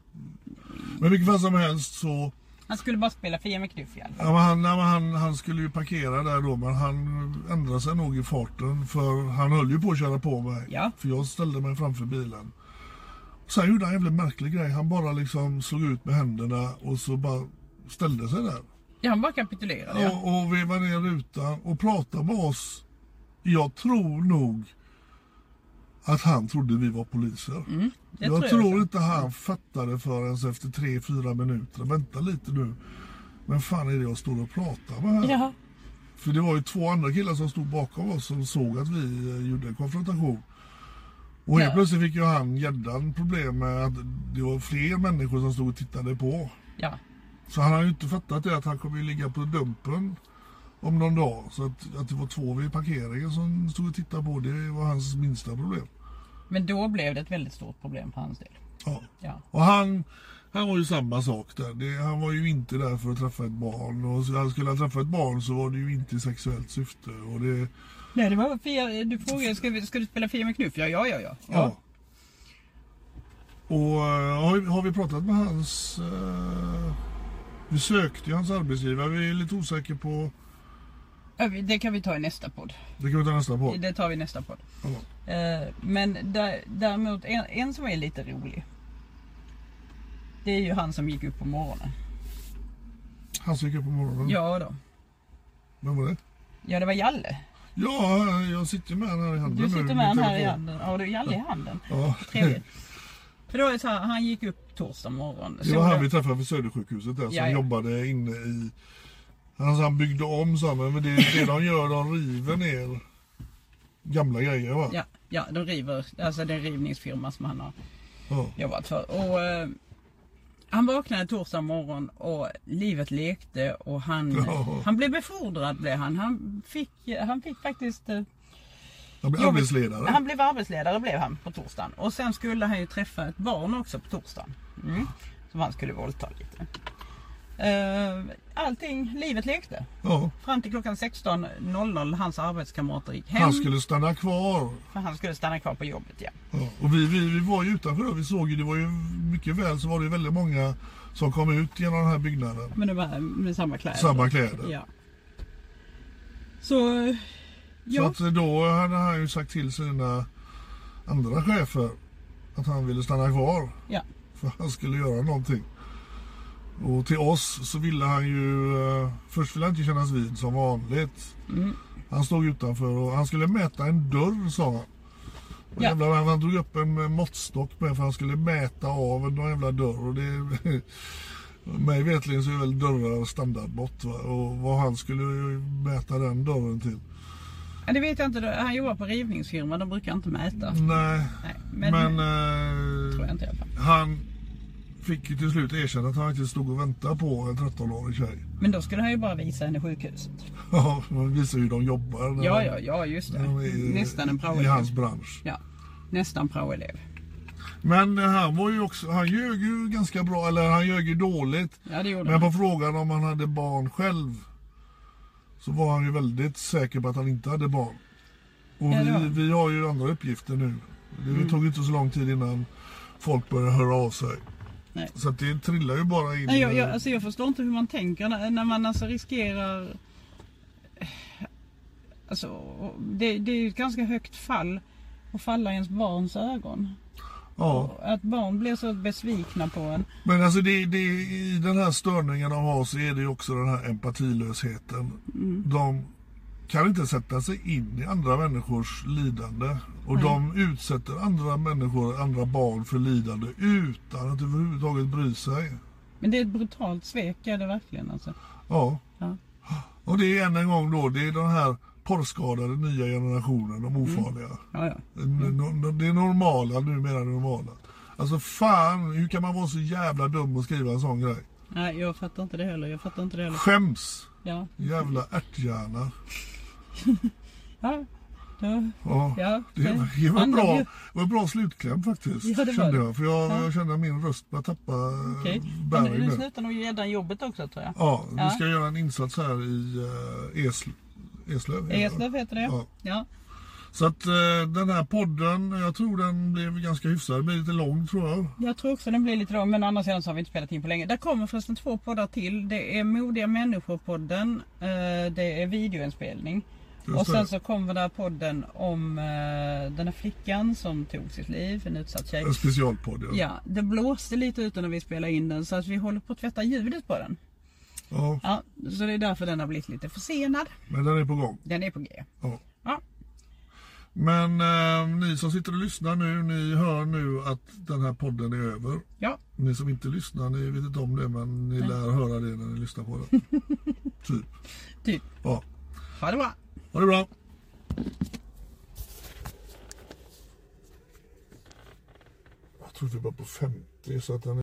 Men vilket fall som helst så...
Han skulle bara spela Fia med knuff i alla fall.
Ja, men han, nej, men han, han skulle ju parkera där då, men han ändrade sig nog i farten. För han höll ju på att köra på mig.
Ja.
För jag ställde mig framför bilen. Sen gjorde han en jävligt märklig grej. Han bara liksom slog ut med händerna och så bara ställde sig där.
Ja, han bara kapitulerade. Ja.
Och, och vevade ner rutan och pratade med oss. Jag tror nog att han trodde vi var poliser. Mm, jag tror, jag tror inte han fattade förrän efter tre, fyra minuter. Vänta lite nu. Men fan är det jag står och pratar med här?
Ja.
För det var ju två andra killar som stod bakom oss som såg att vi gjorde en konfrontation. Och helt ja. plötsligt fick ju han gäddan problem med att det var fler människor som stod och tittade på.
Ja.
Så han har ju inte fattat det att han kommer ju ligga på dumpen om någon dag. Så att, att det var två vid parkeringen som stod och tittade på, det var hans minsta problem.
Men då blev det ett väldigt stort problem på hans del.
Ja.
Ja.
Och han, han var ju samma sak där. Det, han var ju inte där för att träffa ett barn. Och så han skulle han träffa ett barn så var det ju inte i sexuellt syfte. Och det...
Nej, det var Fia, du frågade, ska, vi, ska du spela Fia med knuff? Ja, ja, ja, ja. ja.
ja. Och uh, har, vi, har vi pratat med hans... Uh, vi sökte ju hans arbetsgivare. Vi är lite osäkra på...
Det kan vi ta i nästa podd.
Det kan vi ta i nästa podd.
Det tar vi i nästa podd.
Ja.
Uh, men där, däremot, en, en som är lite rolig. Det är ju han som gick upp på morgonen.
Han som gick upp på morgonen?
Ja då.
Vem var det?
Ja, det var Jalle.
Ja, jag sitter med han här i handen.
Du sitter med han här i handen. Ja, det är Jalle i handen.
Ja.
Trevligt. För då är det så här, han gick upp torsdag morgon.
Det var han vi träffade vid Södersjukhuset där som ja, ja. jobbade inne i... Alltså han byggde om så men det, det de gör, de river ner gamla grejer va?
Ja, ja de river, alltså det är en rivningsfirma som han har ja. jobbat för. Och eh, han vaknade torsdag morgon och livet lekte och han, ja. han blev befordrad blev han. Han fick, han fick faktiskt... Eh,
han blev jobbet, arbetsledare.
Han blev arbetsledare blev han på torsdagen. Och sen skulle han ju träffa ett barn också på torsdagen. Mm, som han skulle våldta lite. Uh, allting, livet lekte.
Ja.
Fram till klockan sexton noll noll hans arbetskamrater gick hem.
Han skulle stanna kvar.
För han skulle stanna kvar på jobbet, ja.
ja. Och vi, vi, vi var ju utanför och vi såg ju, det var ju mycket väl så var det ju väldigt många som kom ut genom den här byggnaden.
Men det var med samma kläder.
Samma kläder.
Ja. Så, ja.
Så att då hade han ju sagt till sina andra chefer att han ville stanna kvar.
Ja.
För han skulle göra någonting. Och till oss så ville han ju, uh, först ville han inte kännas vid som vanligt. Mm. Han stod utanför och han skulle mäta en dörr, sa han. Ja. Jävla, han drog upp en måttstock med för han skulle mäta av en jävla dörr. Och det, mig vetligen så är väl dörrar standardmått, va? Och vad han skulle mäta den dörren till.
Ja, det vet jag inte. Han jobbar på rivningsfirma, de brukar inte mäta.
Nej, Nej men, men
äh, tror jag inte i alla fall.
Han fick ju till slut erkänna att han inte stod och väntade på en tretton-årig tjej.
Men då skulle han ju bara visa henne sjukhuset.
Ja, man visar hur de jobbar.
Ja, ja, ja, just det.
I,
nästan en praoelev.
I hans bransch.
Ja, nästan praoelev.
Men han var ju också, han ljög ju ganska bra, eller han ljög ju dåligt.
Ja, det gjorde
Men
han.
på frågan om han hade barn själv så var han ju väldigt säker på att han inte hade barn. Och ja, vi, vi har ju andra uppgifter nu. Det mm. tog inte så lång tid innan folk började höra av sig. Nej. Så att det trillar ju bara in.
Nej, jag, jag, alltså jag förstår inte hur man tänker när, när man alltså riskerar. Alltså det, det är ju ett ganska högt fall att falla i ens barns ögon. Ja. Att barn blir så besvikna på en.
Men alltså det, det, i den här störningen de har så är det ju också den här empatilösheten. Mm. De kan inte sätta sig in i andra människors lidande. Och Nej. de utsätter andra människor, andra barn för lidande utan att överhuvudtaget bry sig.
Men det är ett brutalt svek, är det verkligen alltså?
Ja. ja. Och det är än en gång då, det är den här porrskadade nya generationen, de ofarliga. Mm. Ja, ja. Mm. Det är normala, numera normala. Alltså fan, hur kan man vara så jävla dum och skriva en sån grej?
Nej, jag fattar inte det heller, jag fattar inte det heller.
Skäms!
Ja.
Jävla ärthjärna.
ja. Ja,
ja,
ja,
det, det var, bra, det var en bra slutkläm faktiskt, ja, det kände jag. För jag, ja. jag kände att min röst började tappa
okay. bäring. Men du slutar nog redan jobbet också, tror jag.
Ja, vi ja. ska göra en insats här i uh, Esl, Eslöv.
Eslöv heter det, ja. ja.
Så att uh, den här podden, jag tror den blev ganska hyfsad. Det blir lite lång, tror jag.
Jag tror också den blir lite lång, men annars så har vi inte spelat in på länge. Där kommer förresten två poddar till. Det är Modiga Människor-podden, uh, det är videoinspelning. Och sen så kommer där podden om uh, den här flickan som tog sitt liv, en utsatt tjej.
En specialpodd, ja.
Ja, det blåste lite ute när vi spelade in den så att vi håller på att tvätta ljudet på den.
Ja.
Ja, så det är därför den har blivit lite försenad.
Men den är på gång.
Den är på G.
Ja.
ja.
Men uh, ni som sitter och lyssnar nu, ni hör nu att den här podden är över.
Ja.
Ni som inte lyssnar, ni vet inte om det, men ni Nej. lär höra det när ni lyssnar på det. typ.
Typ.
Ja.
Ha det bra.
Ha det bra. Jag tror vi var på femtio så att den är...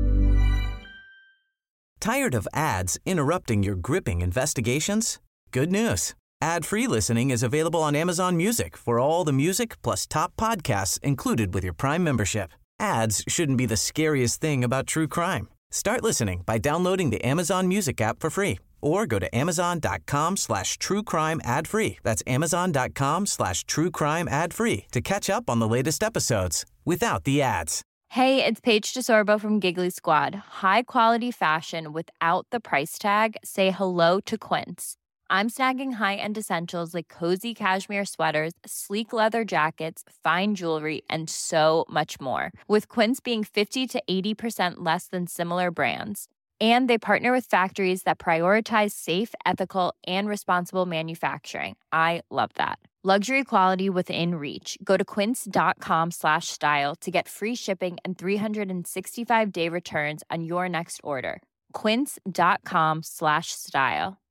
Tired of ads interrupting your gripping investigations? Good news. Ad-free listening is available on Amazon Music for all the music plus top podcasts included with your Prime membership. Ads shouldn't be the scariest thing about true crime. Start listening by downloading the Amazon Music app for free or go to amazon.com slash true crime ad free. That's amazon.com slash true crime ad free to catch up on the latest episodes without the ads.
Hey, it's Paige DeSorbo from Giggly Squad. High quality fashion without the price tag. Say hello to Quince. I'm snagging high-end essentials like cozy cashmere sweaters, sleek leather jackets, fine jewelry, and so much more. With Quince being fifty to eighty percent less than similar brands. And they partner with factories that prioritize safe, ethical, and responsible manufacturing. I love that. Luxury quality within reach. Go to quince.com slash style to get free shipping and three sixty-five day returns on your next order. Quince.com slash style.